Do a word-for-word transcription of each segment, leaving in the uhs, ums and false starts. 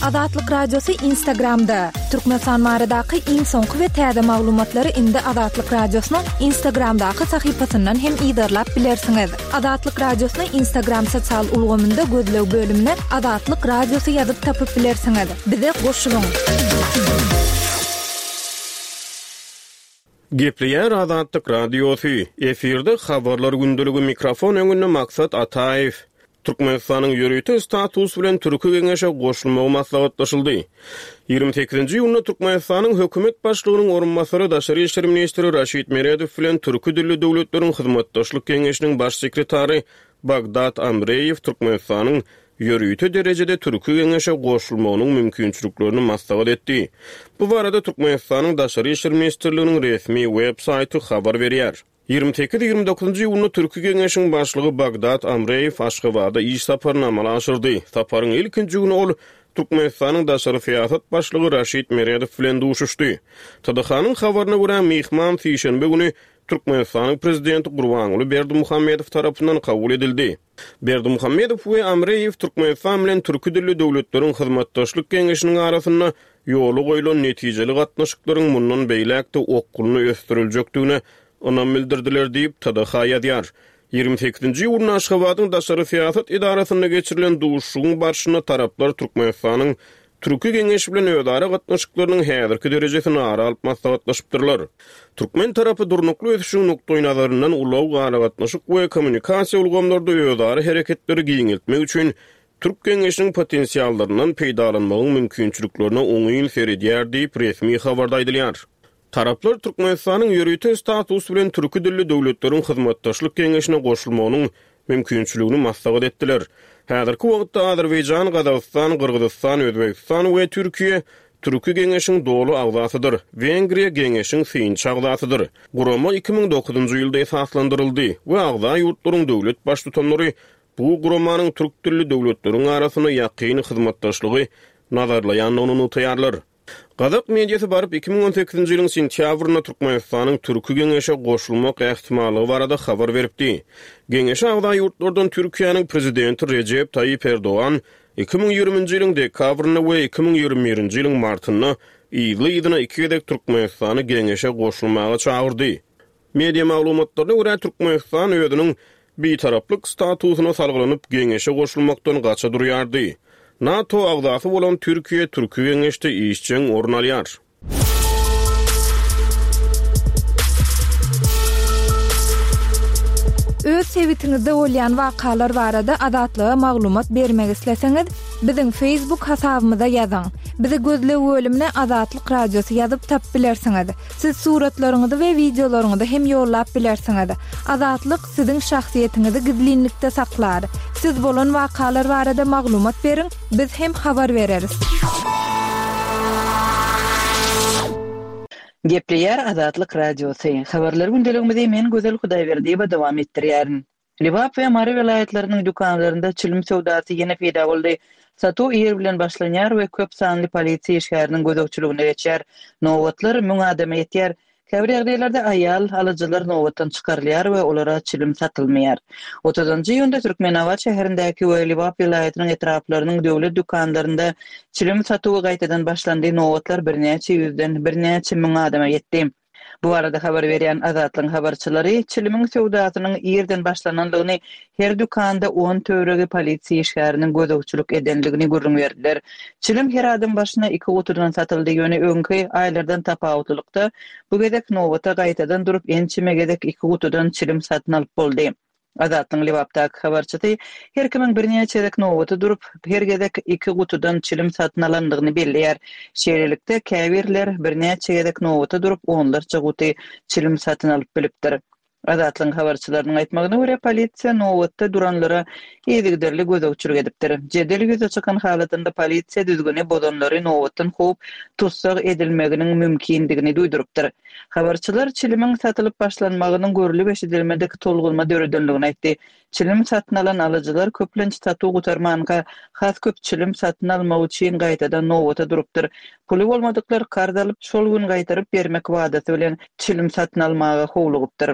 Adatlyk Radiosu Instagramda. Türkmenistan maradaky iň soňky we täze maglumatlary indi Adatlyk Radiosynyň Instagramdaky sahypasyndan hem ýydarlap bilersiňiz. Adatlyk Radiosynyň Instagram sosial ulgamynda gözlew bölümine Adatlyk Radiosu ýazyp tapyp bilersiňiz. Bize goşulyň. Gepleýär Adatlyk Radiosu. Efirde habarlar gündüligi mikrofon öňünde Maksat Ataýew. Türkmenistanyň ýörüýti status bilen türkü geňeşe goşulmagy maslahatlaşyldy. ýygrimi sekizinji ýylyna Türkmenistanyň hökümet başlygynyň orunmasary Daşary işler ministri Raşid Meredow bilen türkü dilli döwletleriň hyzmatdaşlyk geňeşiniň baş sekretary Bagdat Amreýew Türkmenistanyň ýörüýti derejede türkü geňeşe goşulmagynyň mümkinçiliklerini maslahat etdi. Bu barada Türkmenistanyň Daşary işler ministrliginiň resmi web saýty habar berýär. ýygrimi sekiz ýygrimi dokuzunji ýylyna türkü geňeşiniň başlygy Bagdat Amreýew Aşgabatda iş saparyny amala aşyrdy. Saparyň ilkinji güni ol Türkmenistanyň daşary fiýasat başlygy Raşid Meredow bilen duşuşdy. T D H-nyň habaryna görä mehman şeýşembe güni Türkmenistanyň prezidenti Gurbanuly Berdimuhammedow tarapyndan kabul edildi. Berdimuhammedow we Amreýew Türkmenistan bilen türkü dilli döwletleriň hyzmatdaşlyk geňeşiniň arasynda ýoly goýulan netijeli gatnaşyklaryň mundan beýlekde okulyny ösdüriljekdigine onam bildirdiler diýip T D H ýazýar. ýygrimi sekizinji ýylyna Aşgabatyň Daşary fiýasat idarasynda geçirilen duşuşyň barşyna taraplar Türkmenistanyň türkü geňeşi bilen öýdara gatnaşyklarynyň häzirki derejesini ara alyp maslahatlaşypdyrlar. Türkmen tarapy durnukly ösüşiň noktoy nazaryndan ulaw gara gatnaşyk we kommunikasiýa ulgamlarda öýdara hereketleri giňeltmek üçin türk geňeşiniň potensiýallarynyň peýdalanmagyň mümkinçiliklerine oňy seredýär diýip resmi habarda aýdylýar. Taraplar Türkmenistanyň ýörüýti status bilen türkü dilli döwletleriň hyzmatdaşlyk geňeşine goşulmagynyň mümkinçiligini maslahat etdiler. Häzirki wagtda Azerbaýjan, Gazagystan, Kyrgyzstan, Özbekistan we Türkiýe türkü geňeşiň dolu agzasydyr. Wengriýa geňeşiň synçy agzasydyr. Gurama iki ming dokuzunji ýylda esaslandyryldy we agza ýurtlaryň döwlet başlyklary bu guramanyň türk dilli döwletleriň arasyna ýakyny hyzmatdaşlygy nazarlaýan onuny taýýarlar. Gazak mediýasy baryp iki ming on sekizinji ýylyň sentýabrynda Türkmenistanyň türkü geňeşe goşulmak ähtimaly barada habar beripdi. Geňeşe agza ýurtlardan Türkiýanyň prezidenti Recep Tayyip Erdoğan iki ming ýygrimiňji ýylyň dekabryna we iki ming ýygrimi birinji ýylyň martyna ýyly-ýylyna iki gedek Türkmenistany geňeşe goşulmaga çagyrdy. Media maglumatlaryna görä Türkmenistan özüniň bitaraplyk statusyna salgylanyp geňeşe goşulmakdan gaça durýardy. NATO agzasy bolan Türkiýe türkü geňeşde işçiň orun alýar. Öz sevitiňizde bolýan wakalar barada adatlyga maglumat bermek isleseňiz, biziň Facebook hasabymyza ýazyň. Bizi gözlew bölümine Adatlyk Radiosu ýazyp tap bilersiňiz. Siz suratlaryňyzy we videolaryňyzy hem ýollap bilersiňiz. Adatlyk siziň şahsiýetiniňizi gizlinlikde saklar. Siz bolan wakalar barada maglumat beriň, biz hem habar bereriz. Gepleýär Adatlyk Radiosu. Habarlar gündeligimizde men Gözel Hudaýberdiýew dowam etdirýärin. Libap we Mary vilayetleriniň dükanlarynda çylym sowdasy ýene peýda boldy. Satu ýer bilen başlanýar we köp sanly polisiýa işgäriniň gözegçiligine geçýär. Nowatlar müň adama ýetýär. Käbir ýerlerde aýal alyjylar nowatdan çykarylýar we olara çylym satylmaýar. otuzunji ýylda Türkmenawat şäherindäki we Libap vilayetiniň etraplarynyň döwlet dükanlarynda çylym satuwy gaýtadan başlandy. Nowatlar birnäçe ýüzden birnäçe müň adama ýetdi. Bu arada habar berýän Azatlyň habarçylary çylymyň sowdasynyň ýerden başlananlygyny her dükanda on töregi polisiýa işgäriniň gözegçilik edenligini görüň berdiler. Çylym her adam başyna iki guturdan satyldy ýöne öňki aýlardan tapawutlykda bu gedek nowata gaýtadan durup ençime gedek iki guturdan çylym satyn alyp boldy. Azatlyň Libapdaky habarçysy her kimin birnäçe gedek nowaty durup her gedek iki guturdan çylym satyn alandygyny belleýär. Şeýlelikde käbirler birnäçe gedek nowaty durup onlarça guty çylym satyn alyp bilipdir. Azatlyň habarçylarynyň aýtmagyna görä polisiýa nowatda duranlara ýedigderli gözegçilik edipdir. Jedel göze çykan halatynda polisiýa düzgüne bozanlary nowatdan hop tutsak edilmeginiň mümkindigini duýdurupdyr. Habarçylar çylymyň satylyp başlanmagynyň görülip eşidilmedeki tolgulma döredenligini aýtdy. Çylym satyn alan alyjylar köplençe satuw gutarmanka has köp çylym satyn almak üçin gaýtadan nowata durupdyr. Puly bolmadyklar kardalyp şol gün gaýtaryp bermek wadasy bilen çylym satyn almaga howlugypdyr.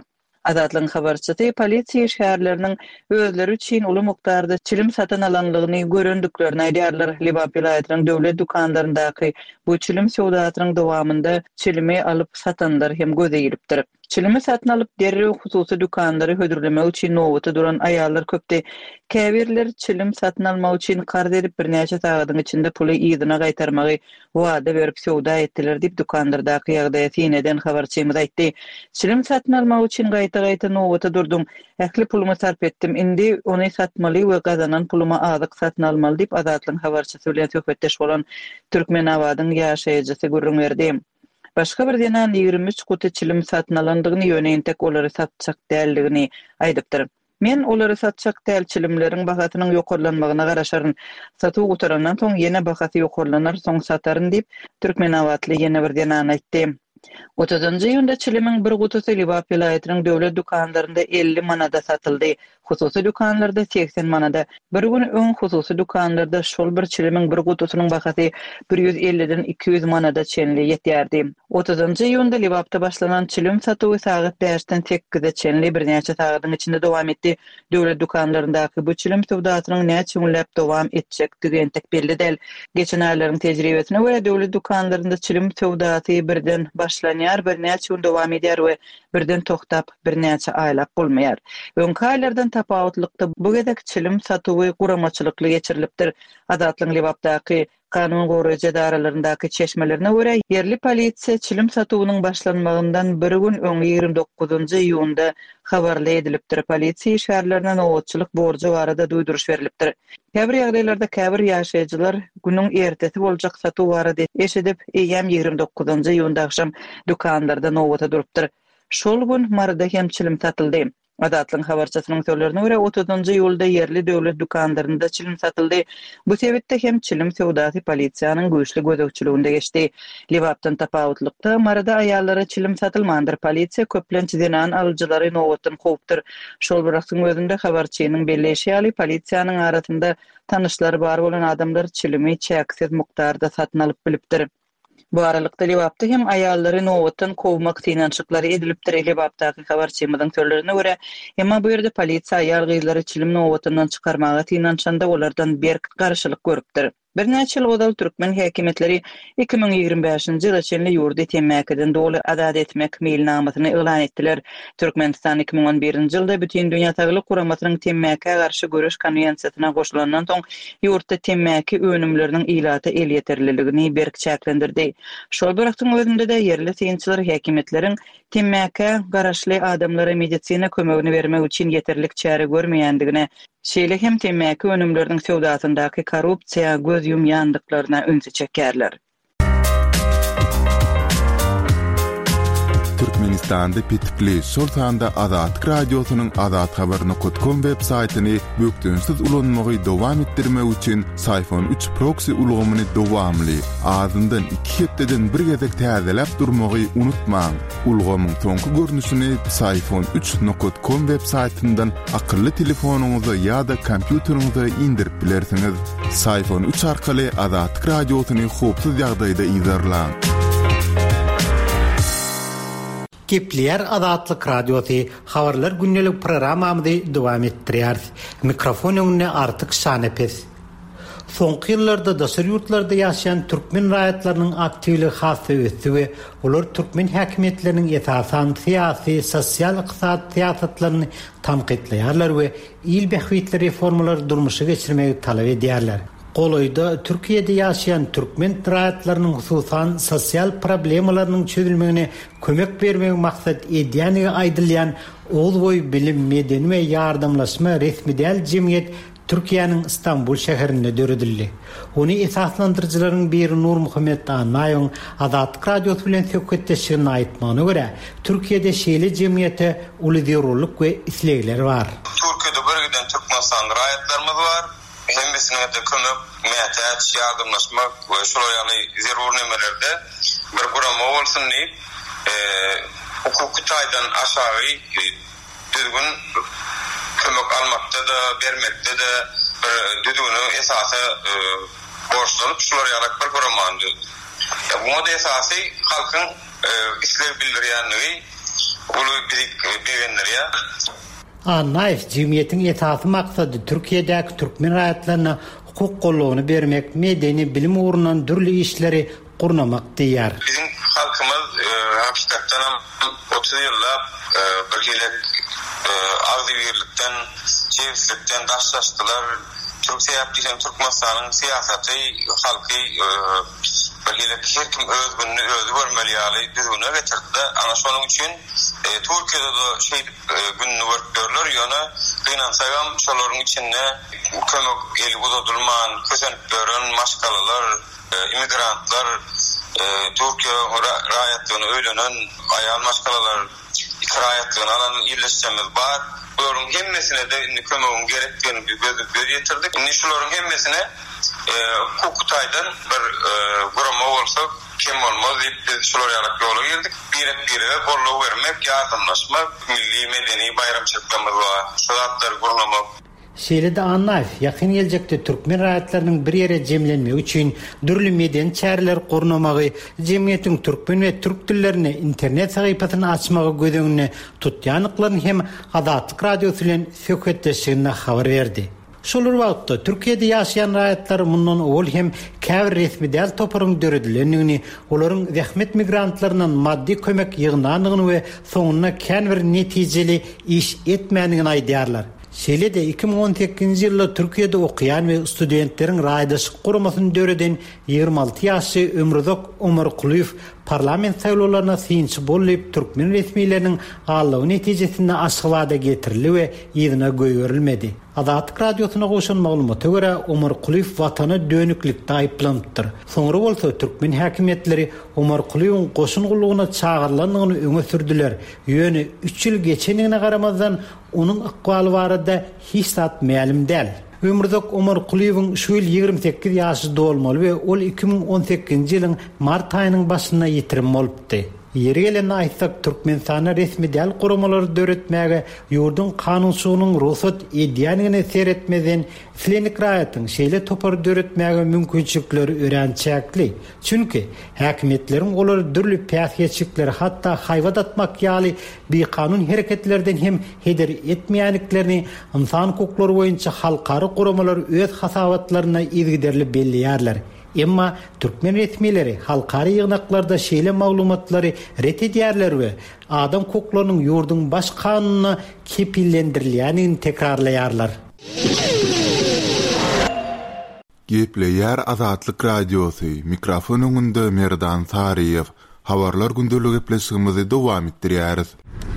Azatlyň habarçysy polisiýa şäherleriniň özleri üçin uly mukdarda çilim satan alanlygyny görendiklerini aýdýarlar. Liban vilayatynyň döwlet dukanlaryndaky bu çilim sowdatynyň dowamında çilimi alyp satanlar hem gözeýilipdir. Çilimi satyn alyp derrew hususy dukanlary hödürlemek üçin nowata duran aýallar köpde. Käbirler çilim satyn almak üçin karz edip birnäçe sagatyň içinde puly ýygyna gaýtarmagy wada berip sowda etdiler diýip dukanlardaky ýagdaýa sineden habarçymyz aýtdy. Çilim satyn almak üçin gaýta-gaýta nowata durdum. Ähli pulumy sarp etdim. Indi ony satmaly we gazanan pulumy azyk satyn almaly diýip Azatlyň habarçysy bilen söhbetdeş bolan Türkmenabadyň ýaşaýjysy gurrun berdi. Başga bir denan ýigirmi üç guty çilim satyn alandygyny ýöneýin tek olary satjak däldigini aýdypdyr. Men olary satjak däl çilimleriň bahasynyň ýokarlanmagyna garaşaryn. Satuw gutarandan soň ýene bahasy ýokarlanar, soň sataryn diýip Türkmenabatly ýene bir denan aýtdy. otuzunçy ýylda çilimiň bir gutusy Liban vilayatynyň döwlet dukanlarynda elli manada satyldy. Hususy dukanlarda seksen manada. Bir gün öň hususy dukanlarda şol bir çilimiň bir gutusynyň bahasy bir yüz elliden iki yüz manada çenli ýetýärdi. otuzunçy ýylda Libapda başlanan çilim satywy sagat beşden sekkize çenli birnäçe sagatyň içinde dowam etdi. Döwlet dukanlaryndaky bu çilim sowdatynyň näçe günläp dowam etjek diýen tek belli däl. Geçen aýlaryň tejribesine görä döwlet dukanlarynda çilim sowdaty birden başlanýar, birnäçe gün dowam edýär we birden toktab birnäçe aýlap bolmaýar. Öňki aýlardan tapawutlykda bu gedek çilim satywy guramaçylykly geçirilipdir. Azatlyň Libapdaky kanun goraýjy daralaryndaky çeşmelerine görä yerli polisiýa çilim satywynyň başlanmagyndan bir gün öňe ýygrimi dokuzunçy ýyłda habarly edilipdir. Polisiýa şäherlerine nowatçylyk borjy barada duýduruş berilipdir. Käbir ýagdaýlarda käbir ýaşaýjylar günüň ertesi boljak satyw barada eşidip eýem ýygrimi dokuzunçy ýyłda akşam dukanlarda nowata durupdyr. Şol gün marada hem çilim satyldy. Azatlyň habarçysynyň sözlerine görä otuzunçy ýylda yerli döwlet dukanlarynda çilim satyldy. Bu sebäpde hem çilim sowdasy polisiýanyň güýçli gözegçiliginde geçdi. Libapdan tapawutlykda marada aýallara çilim satylmandyr. Polisiýa köplençi denan alyjylary nowatdan howpdyr. Şol bıraksyn özünde habarçynyň belleşi ýaly polisiýanyň arasynda tanışlary bar bolan adamlar çilimi çäksiz mukdarda satyn alyp bilipdir. Bu aralykda Libapda hem aýallary nowatdan kowmak synançyklary edilipdir. Libapdaky habarçymyzyň sözlerine görä, emma bu ýerde polisiýa aýal gyzlary çilim nowatyndan çykarmaga synançanda olardan berk garşylyk görüpdir. Birnäçe ýyl bodal türkmen häkimetleri iki bin ýygrimi beşinçi ýyla çenli ýurdy temmäkiden doly azad etmek meýilnamasyny elan etdiler. Türkmenistan iki bin on birinçi ýylda bütün dünýä Saglyk Guramatynyň temmäke garşy göreş konwensiýasyna goşulandan soň ýurtda temmäki önümleriniň ilaty el ýeterliligini berk çäklendirdi. Şol bıraktın özünde de yerli synçylar häkimetleriň temmäke garaşly adamlara medisina kömegini bermek üçin ýeterlik çäre görmeýändigine, şeýle hem temmäki önümleriniň sowdasyndaky korrupsiýa göz ýumýandyklaryna öňe çekerler. Türkmenistanda pitipli şol sanda Azatlyk radiosynyň azat habar nokta com web saytyny bökdünsiz ulanmagy dowam etdirmek üçin Sayfon üç proxy ulgamyny dowamly azyndan iki hepdeden bir gezek täzeläp durmagy unutmaň. Ulgamyň soňky görnüşini sayfon üç nokta com web saytyndan akylly telefonuňyza ýa-da kompýuteriňize indirip bilersiňiz. Sayfon üç arkaly Azatlyk radiosyny howpsuz ýagdaýda izlerläň. Kepler Azatlyk radiosu habarlar günnelik programmamyzy dowam etdirýär. Mikrofon öňünde artyk Şanepes. Soňky ýyllarda daşary ýurtlarda ýaşaýan türkmen raýatlarynyň aktivligi hasy ösdi we olar türkmen häkimetläriniň esasan syýasy, sosial ykdysady syýasatlaryny tanqidleýärler we il behwitli reformalary durmuşa geçirmegi talap edýärler. Goloyda Türkiýede ýaşaýan türkmen raýatlarynyň hususan sosial problemalarynyň çözülmegine kömek bermek maksat edýäni aýdylýan Owlboy bilim, medeni we ýardamlaşma resmi däl jemgyýet Türkiýanyň İstanbul şäherinde döredildi. Ony esaslandyrjylaryň biri Nur Muhammed Anaýoň Azatlyk radiosu bilen söhbetdeşigine aýtmagyna görä, Türkiýede şeýle jemgyýete uly zerurlyk we islegler bar. Türkiýede birgiden Türkmenistan raýatlarymyz bar. Hemmesine de kömek, meýat, ýardamlaşmak we şol ýaly zerur nemelerde bir gurama bolsun diýip, eee hukuky taýdan aşagy düzgün kömek almakda da, bermekde de bir düzgünü esasy borçlanyp şolar ýaly bir guramandy. Bu da esasy halkyň islew bildirýänligi ulu bizik begenler ya. Anayf cemiyetin esasy maksadı Türkiýedäki türkmen raýatlaryna hukuk gollugyny bermek, medeni bilim uğrundan dürli işleri gurnamak diýär. Bizim halkymyz hakykatdan otuz ýyllap birgelik agdybirlikden, çevsizlikden daşlaşdylar. Türkçe ýapdyşan Türkmenistanyň siýasaty halky birgelik her kim öz gününi özü görmeli ýaly düzgüne getirdi. Ana şonuň üçin Türkiýede de şey gününü görýärler, ýöne gynansaýam şolaryň içinde kömek eli budurman, kösenip beren maşgalalar, immigrantlar, Türkiýe raýatlygyny öýlenen aýal maşgalalar, raýatlygyny alan ýerleşjemiz bar. Buların hemmesine de kömeğin gerektiğini gözetirdik. Şimdi şuların hemmesine Kukutay'dan bir kurama olsak kim olmaz deyip biz şular yarak yola geldik. Birek bireye bolluğu vermek, yardımlaşmak, milli medeni bayram çekmemiz var. Şulatları kurulamak. Şeýle-de anlayf, ýakyn geljekde türkmen raýatlarynyň bir ýere jemlenmegi üçin dürli meden çäreler gurnamagy, jemgyýetiň türkmen we türk dillerine internet sahypasyny açmagy gözeňine tutýanyklaryň hem Adatlyk radiosu bilen söhbetleşigine habar berdi. Şolar wagtda Türkiýede ýaşaýan raýatlar mundan ol hem käbir resmi däl toparyň döredilýändigini, olaryň zähmet migrantlarynyň maddi kömek ýygnanygyny we soňuna kän bir netijeli iş etmändigini aýdýarlar. Şeýle-de iki bin on sekizinji ýylda Türkiýede okuyan we studentleriň raýdaşyk guramasyny döreden ýygrima alty ýaşly Ömrüzok Ömerkuliýew parlament saýlawlaryna synçy bolup türkmen resmiýetleriniň gallagy netijesinde aşgybada getirildi we ýygyna göýerilmedi. Adatlyk radiosyna goşan maglumata görä Ömerkuliýew watana dönüklikde aýplandyr. Soňra bolsa türkmen häkimetleri Ömerkuliýewiň goşun gullugyna çağırlandygyny öňe sürdiler. Ýöne üç ýyl geçenigine garamazdan onun ykbaly barada hiç zat ma'lum däl. Ömrüzok Ömerkuliýewiň şu ýyl ýygrima sekiz ýaşy dolmaly we ol iki bin on sekizinji ýylyň mart aýynyň başynda ýitirim bolupdy. Ýeri gelen aýtsak Türkmenistana resmi däl guramalary döretmäge ýurdun kanunçylygynyň ruhsat edýändigine seretmeden Flenik raýatyň şeýle topar döretmäge mümkinçilikleri örençäkli. Çünki häkimetleriň olary dürli päsgeçlikleri hatda haýwat atmak ýaly bir kanun hereketlerden hem heder etmeýänliklerini insan hukuklary boýunça halkary guramalar öz hasabatlaryna izgiderli belliýärler. Emma türkmen resmileri halkary ýygnaklarda şeýle maglumatlary ret edýärler we adam hukuklarynyň ýurdun baş kanunyna kepillendirilýänini tekrarlaýarlar. Gepleýär Adatlyk radiosu, mikrofon öňünde Merdan Sariýew. Habarlar gündelik gepleşigimizi dowam etdirýäris.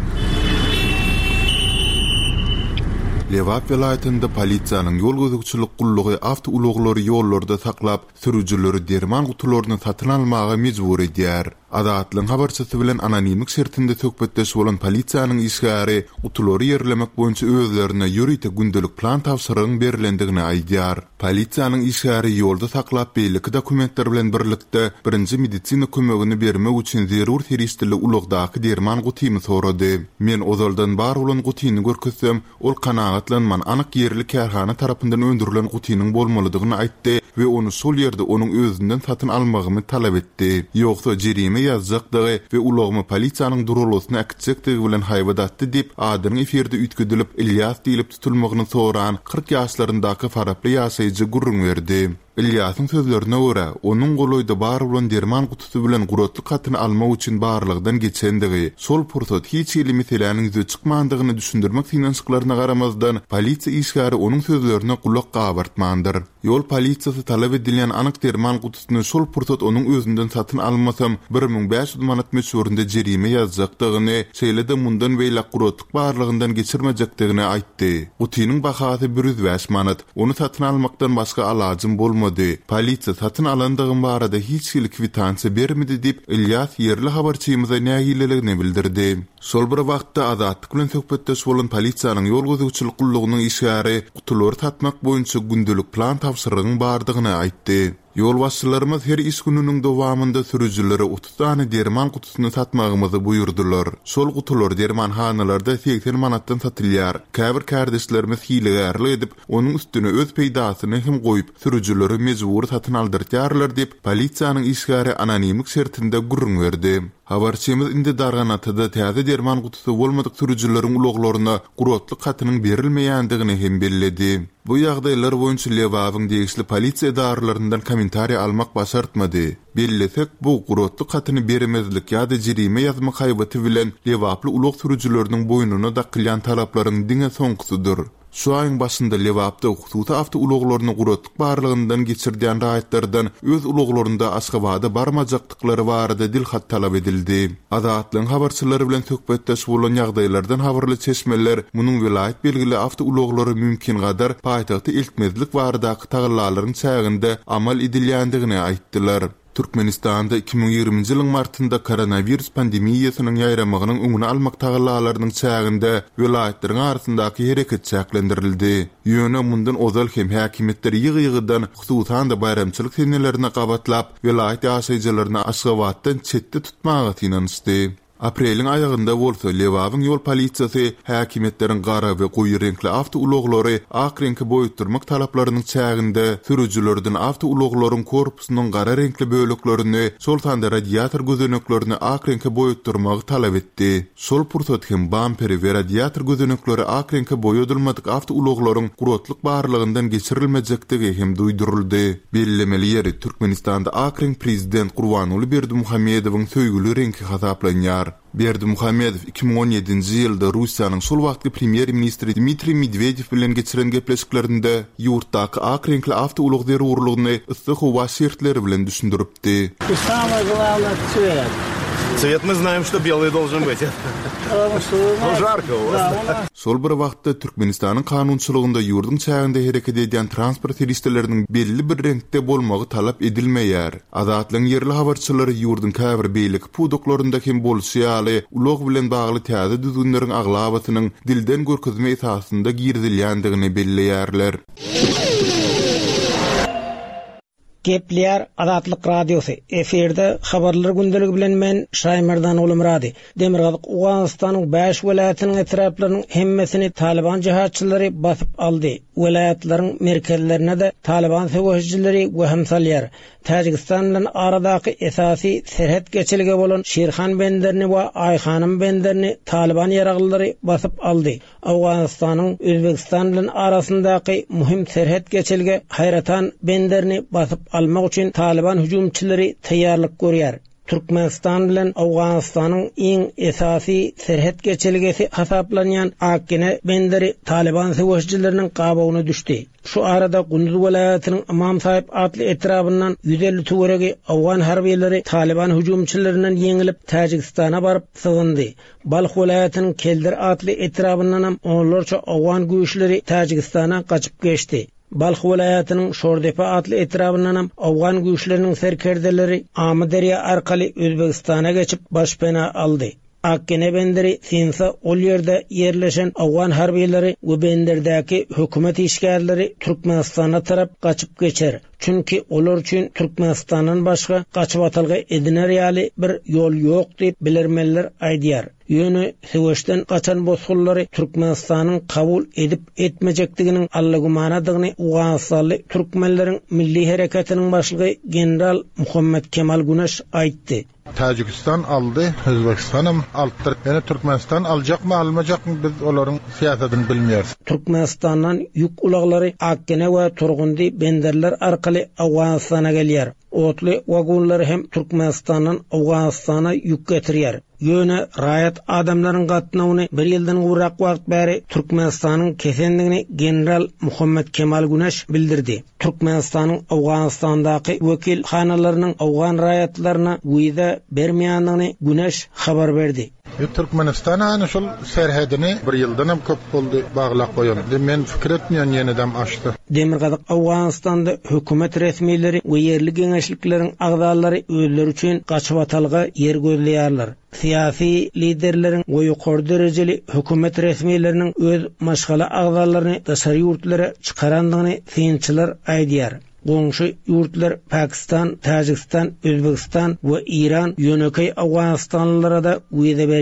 Lewap vilayetinde polisiýanyň ýol gözükçilik gullugy awtouloglary ýollarda saklap, sürüjileri derman gutularyny satyn almagy mejbur edýär. Adatlyň habarçysy bilen anonimlik şertinde söhbetdeş bolan polisiýanyň işgäri gutulary ýerlemek boýunça özlerine ýürite gündelik plan tawsyryň berilendigini aýdýar. Polisiýanyň işgäri ýolda saklap beýleki dokumentler bilen birlikde birinji medisina kömegini bermek üçin zerur teristili ulugdaky derman gutyny sorady. Men ozaldan bar bolan gutyny görkezsem, ol kanagatlanman anyk ýerli kärhana tarapyndan öndürilen gutynyň bolmalydygyny aýtdy we onu sol ýerde onuň özünden satyn almagymy talap etdi. Ýoksa jerime ýazjakdygy we ulagmy polisiýanyň durulasyny akitsekdigi bilen haýwadatdy diýip adyny eferde ütküdülip Ilyas diýilip tutulmagyny soran kırk ýaşlaryndaky faraply ýaşaýjy gurrun berdi. Ilyasyň sözlerine görä, onuň goloýda bar bolan derman gutusy bilen guratly katyny almak üçin barlygdan geçendigi, sol pursat hiç ýyly meseleniň ýüze çykmandygyny düşündirmek synançyklaryna garamazdan polisiýa işgäri onuň sözlerine kulak gabartmandyr. Ýol polisiýasy talap edilen anyk derman gutusyny sol pursat onuň özünden satyn almasam bir ming beş ýüz manat meşhurynda jerime ýazjakdygyny, şeýle-de mundan beýle guratlyk barlygyndan geçirmejekdigini aýtdy. Gutynyň bahasy bir ýüz beş manat, onu satyn almakdan başga alajym bolmady. Polisiýa satyn alandygym barada hiç ýyl kwitansiýa bermedi diýip Ilyas ýerli habarçymyza näýileligini bildirdi. Sol bir wagtda Adatlyk bilen söhbetdeş bolan polisiýanyň ýol gözükçilik gullugynyň işgäri gutulary tatmak boýunça gündelik plan tawsyrygyň bardygyny aýtdy. Ýol başçylarymyz her iş gününiň dowamında sürüjilere otuz tane derman kutusyny satmagymyzy buýurdylar. Sol gutular derman hanalarda seksen manatdan satylýar. Käbir kardeşlerimiz hilegärlik edip, onuň üstüne öz peýdasyny hem goýup, sürüjileri mejbur satyn aldyrýarlar diýip polisiýanyň işgäri anonimlik şertinde gurrun berdi. Habarçymyz indi darganatyda täze derman gutusy bolmadyk sürüjülerin uluglaryna gurotlyk hatynyň berilmeýändigini hem belledi. Bu ýagdaýlar boýunça Lewabyň degişli polisiýa idaraläryndan kommentariýa almak başartmady. Bellesek bu gurotlyk hatyny bermezlik ýa-da jirime ýazma haýbaty bilen Lewaply ulug sürüjüleriniň boýnuna da kylýan talaplaryň diňe soňkusydyr. Şu ayın başında Lewapda hususa avto uluglaryny gurotlyk barlygyndan geçirdiýän raýatlardan öz uluglarynda Aşgabatda barmajakdyklary barada dilhat talap edildi. Adatlyň habarçylary bilen söhbetdeş bolan ýagdaýlardan habarly çeşmeler munyň vilayet belgili avto uluglary mümkin gadar paýtagty ilkmezlik baradaky tagyllalaryň çäginde amal edilýändigini aýtdylar. Türkmenistanda iki bin ýygrimiňji ýylyň martynda koronavirus pandemiýasynyň ýaýramagynyň öňüni almak tagyllalarynyň çäginde vilayetleriň arasyndaky hereket çäklendirildi. Ýöne mundan ozal hem häkimetler ýygy-ýygydan hususan da bayramçylyk senelerini gabatlap vilayet ýaşaýjylaryny Aşgabatdan çetde tutmagy tynanysdy. Apreliň aýagynda bolsa Lewabyň ýol polisiýasy häkimetleriň gara we goýy renkli avto uluglary ak renkli boýutdurmak talaplarynyň çäginde sürüjülerden avto uluglaryň korpusynyň gara renkli böleklerini, şoltanda radiator gözeneklerini ak renkli boýutdurmagy talap etdi. Şol pursat hem bamperi we radiator gözenekleri ak renkli boýudylmadyk avto uluglaryň gurotlyk barlygyndan geçirilmejekdigi hem duýduruldy. Bellemeli ýeri Türkmenistanda ak renk prezident Gurbanuly Berdimuhammedowyň söýgüli renki hasaplanýar. Berdimuhammedow iki bin on ýedinji ýylda Russiýanyň şol wagtky premier ministri Dmitri Medvedew bilen geçiren gepleşiklerinde ýurtdaky ak renkli avto uluglar urlugyny yssyk howa şertleri bilen düşündiripdi. Самое главное — цвет. Цвет мы знаем, что белый должен быть. Ну, жарко у вас. Sol bir wagtda Türkmenistanyň kanunçylygynda ýurdun çäginde hereket edýän transport hilişleriniň belli bir renkde bolmagy talap edilmeýär. Azatlyň ýerli habarçylary ýurdun käbir beýlik puduklaryndä hem bolşýaly ulug bilen bagly täze düzgünleriň aglabatynyň dilden görkezme esasynda girdilýändigini belleýärler. Kepler Adatlyk Radiosu eferde habarlar gündeligi bilen men Şaýmardan Ulumrady. Demirgazyk Owganystanyň beş welaýatynyň etraplarynyň hemmesini Taliban jihatçylary basyp aldy. Welaýatlaryň merkezlerine de Taliban söwüşçileri we hemsalýar Täjikistan bilen aradaky esasy serhet geçiligi bolan Şerhan benderini we Aýhanym benderini Taliban ýaraglary basyp aldy. Owganystanyň Özbekistan bilen arasyndaky muhim serhet geçiligi Hayratan benderini basyp almak üçin Taliban hüjümçileri taýýarlyk görýär. Türkmenistan bilen Owganystanyň iň esasy serhet geçilgesi hasaplanýan Akkene benderi Taliban söwüşçileriniň gabawyna düşdi. Şu arada Gündüz welaýatynyň Imam Saýip atly etrabyndan yüz elli töweregi Awgan harbiýleri Taliban hüjümçilerinden ýeňilip Täjikistana baryp sygyndy. Balx welaýatynyň Keldir atly etrabyndan hem onlarça Awgan güýçleri Täjikistana gaçyp geçdi. Balx welaýatynyň Şordepe atly etrabyndan hem Awgan güýçleriniň serkerdeleri Amyderiýa arkaly Özbekistana geçip başpena aldy. Akkene benderi Sinsa ol ýerde ýerleşen Awgan harbiýleri we benderdäki hökümet işgärleri Türkmenistana tarap gaçyp geçer. Çünki olar üçin Türkmenistanyň başga gaçyp atylgy ediner ýaly bir ýol ýok diýip bilermeler aýdýar. Ýöne Söwüşden gaçan bozgullary Türkmenistanyň kabul edip etmejekdiginiň allagumanadygyny Owganystanly türkmenleriň milli hereketiniň başlygy general Muhammed Kemal Güneş aýtdy. Tacikistan aldı, Özbekistan'ım alttır. Yani Türkmenistan alacak mı almayacak mı biz onların siyasetini bilmiyoruz. Türkmenistan'dan yük ulaglary Akkene we Turgundi benderler arkaly Awganystana gelýär. Otly wagonlar hem Türkmenistan'dan Awganystana yük getirýär. Ýöne raýat adamlaryň gatnawyny bir ýyldan gurrak wagt bäri Türkmenistanyň kesendigini general Muhammed Kemal Güneş bildirdi. Türkmenistanyň Awganystandaky wekil hanalarynyň Awgan raýatlaryna güýde bermeýändigini Güneş habar berdi. Türkmenistan ana şol serhedini bir ýyldan hem köp boldy baglap goýan. Men fikir etmeýän ýeniden açdy. Demirgazyk Awganystanda hökümet resmiýetleri we ýerli geňeşlikleriň agdalary özleri üçin gaçyp atalga ýer gözleýärler. Siyasi liderlerin we ýokary derejeli hökümet resmiýetleriniň öz maşgala agdalaryny daşary ýurtlara çykarandygyny synçylar aýdýar. Goňşy ýurtlar Pakistan, Täjikistan, Özbekistan we Iran ýönekay Awganystanlylara da güýde berýär.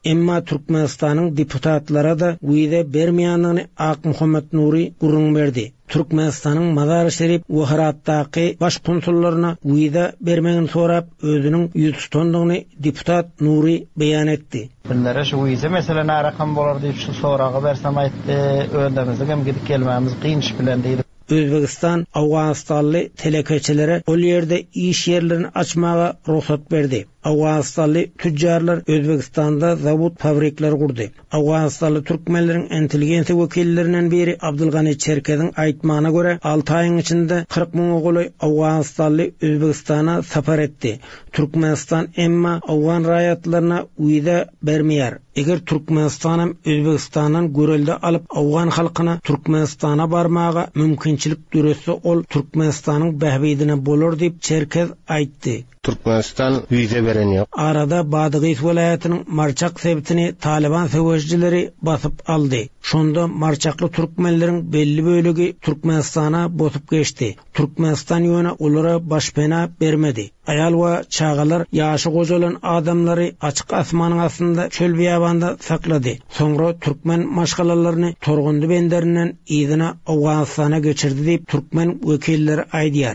Emma Türkmenistanyň deputatlara da güýde bermeýändigini Ak Muhammed Nuri gurrun berdi. Türkmenistanyň Mazar-ı-Şerif we Heratdaky baş konsullaryna güýde bermegini sorap özüniň ýüz tutandygyny deputat Nuri beýan etdi. Bunlara şu güýde mesele närakam bolar diýip şu soragy bersem aýtdy, öndämizde hem gidip gelmämiz kyn iş bilen diýdi. Özbegistan Awganistanly telekeçilere ol ýerde iş ýerlerini açmaga ruhsat berdi. Awganistanly tüccarlar Özbegistanda zawod fabrikler gurdy. Awganistanly türkmenleriň intelligensiýa wekillerinden biri Abdulgany Çerkez'iň aýtmagyna görä alty aýyň içinde kırk müň oguly Awganistanly Özbegistana sapar etdi. Türkmenistan emma Awgan raýatlaryna uýda bermeýär. Eger Türkmenistan hem Özbegistandan görelde alıp Awgan halkyna Türkmenistana barmaga mümkinçilik düretse ol Türkmenistanyň behbidine bolar diýip Çerkez aýtdy. Türkmenistan üýde beren ýok. Arada Badygys welaýatynyň Marçak sebitini Taliban sewejçileri basyp aldy. Şonda marçakly türkmenleriň belli bölegi Türkmenistana bosup geçdi. Türkmenistan ýöne olara başpena bermedi. Ayal we çağalar ýaşy gojalan adamlary açyk asmanyň astynda çöl biýabanda saklady. Soňra türkmen maşgalalaryny Torgundy benderinden ýygyna Awganistana geçirdi diýip türkmen wekilleri aýdýar.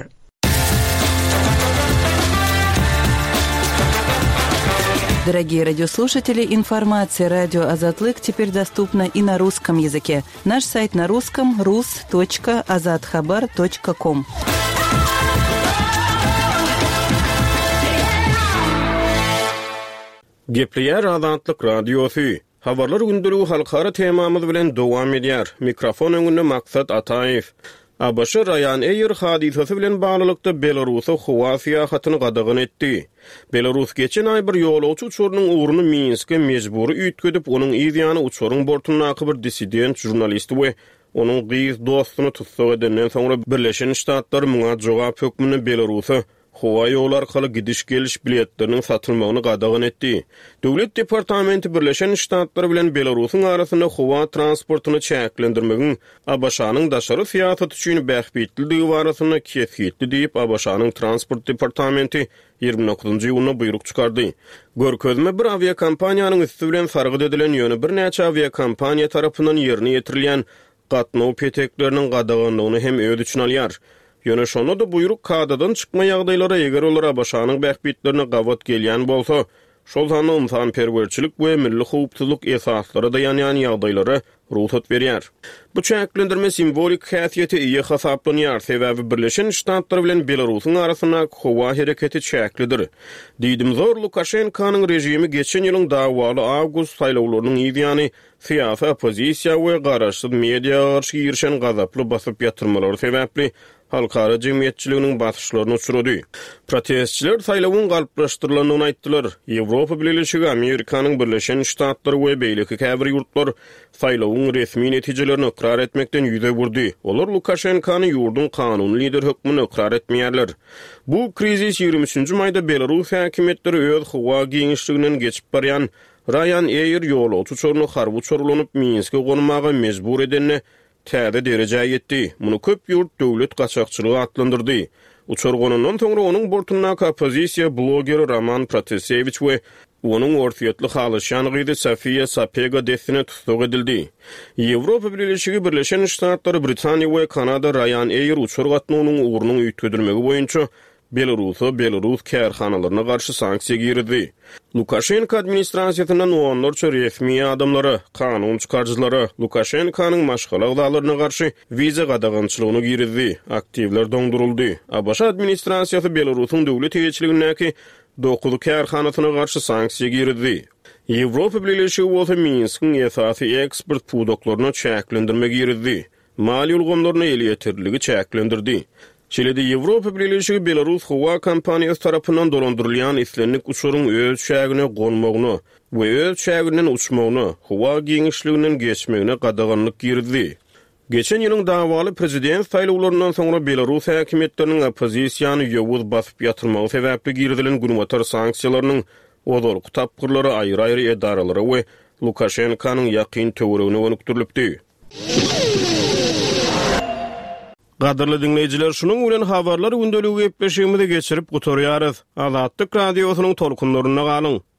Дорогие радиослушатели, информация «Радио Азатлык» теперь доступна и на русском языке. Наш сайт на русском – рус точка азатхабар точка ком. Gepleýär Azatlyk Radiosu. Habarlar gündülügi halkara temamyz bilen dowam edýär. Mikrofon öňünde Maksat Ataýew. A B S Ryan Air hadisesi bilen baglykda Belarusa howa syýahatyny gadagyn etdi. Belarus geçen ay bir ýolawçy uçurynyň uğruny Minske mejbury üýtgedip onuň ýzyny uçuryň bortunaky bir dissident jurnalist we onuň gyýyz dostuny tutsak edenden soňra Birleşen Ştatlar muňa jogap hökmüni Belarusa howa ýol arkaly gidiş geliş biletleriniň satylmagyny gadagyn etdi. Döwlet departamenti Birleşen Ştatlar bilen Belarusyň arasynda howa transportuny çäklendirmegin A B S-nyň daşary syýasaty üçin bähbitligi barasynda kesgitli diýip A B S-nyň transport departamenti ýygrimi dokuzunçy ýylyna buyruk çykardy. Görkezme bir aviakompaniýanyň üstü bilen sargyd edilen ýöne bir näçe aviakompaniýa tarapyndan ýerine ýetirilýän gatnaw petekleriniň gadagynlygyny hem öýde üçin alýar. Ýöne şonu da buyruk kadadan çykma ýagdaýlara eger olar A B S-nyň bähbitlerine gawat gelýän bolsa, şol sany insan perwerçilik we milli howpsuzlyk esaslary dayanýan ýagdaýlara ruhsat berýär. Bu çäklendirme simbolik häsiýeti ýa hasaplanýar, sebäbi Birleşen Ştatlar bilen Belarusyň arasyna howa hereketi çäklidir. Diýdim zor Lukashenkanyň rejimi geçen ýylyň dawaly awgust saýlawlarynyň ýygyny syýasy opozisiýa we garaşsyz media garşy ýerşen gazaply basyp ýatyrmalary sebäpli halkara jemgyýetçiliginiň basyşlaryny uçurdy. Protestçiler saýlawyň galplaşdyrylanyny aýtdylar. Ýewropa Birleşigi, Amerikanyň Birleşen Ştatlary we beýleki käbir ýurtlar saýlawyň resmi netijelerini ikrar etmekden ýüze burdy. Olar Lukashenkany ýurdun kanuny lider hökmüni ikrar etmeýärler. Bu krizis ýygrimi üçünçi maýda Belarus häkimetleri öz howa giňişliginden geçip barýan Ryan Air ýolawçy uçuryny harby uçurlanyp Minske gonmaga mejbur edenine täze derejä ýetdi. Muny köp ýurt döwlet gaçakçylygy atlandyrdy. Uçur gonundan soňra onuň bortunaky opozisiýa blogeri Roman Protasevich we onuň ortaýatly halyşanygy Sofia Sapega desine tutsak edildi. Ýewropa Birleşigi, Birleşen Ştatlary, Britaniýa we Kanada Ryan Air uçur gatnawynyň uğruny üýtgedirmegi boýunça Belarusy, Belarus kärhanalaryna garşy sanksiýa girdi. Lukashenko administrasiýasynyň onlarça resmi adamlary, kanun çykarjylary Lukashenkanyň maşgala gydalaryna garşy wiza gadagynçylygyny girdi. Aktivler doňduruldy. A B S administrasiýasy Belarusyň döwlet ýetçiligindäki dokuz kärhanasyna garşy sanksiýa girdi. Ýewropa Birleşigi bolsa Minskiň esasy eksport pudoklaryny çäklendirmegi girdi. Mali ulgamlaryny ele ýetirligi çäklendirdi. Çilede Ýewropa Birleşigi Belarus howa kompaniýasy tarapyndan dolandyrylýan islenlik uçuryň öz şägine gonmagyny we öz şäginden uçmagyny, howa giňişliginden geçmegine gadagynlyk girdi. Geçen ýylyň dawaly prezident saýlawlaryndan soňra Belarus häkimetläriniň opozisiýany ýowuz basyp ýatyrmagy sebäpli girdilen gurmatar sanksiýalarynyň odoluk tapgyrlary aýry-aýry edaralary we Lukashenkanyň ýakyn töweregine önükdirilipdi. Gaderly dinleýijiler, şunuň bilen habarlar gündöligi gepleşigimizi geçirip gutarýarys. Azatlyk radiosynyň tolkunlaryna galyň.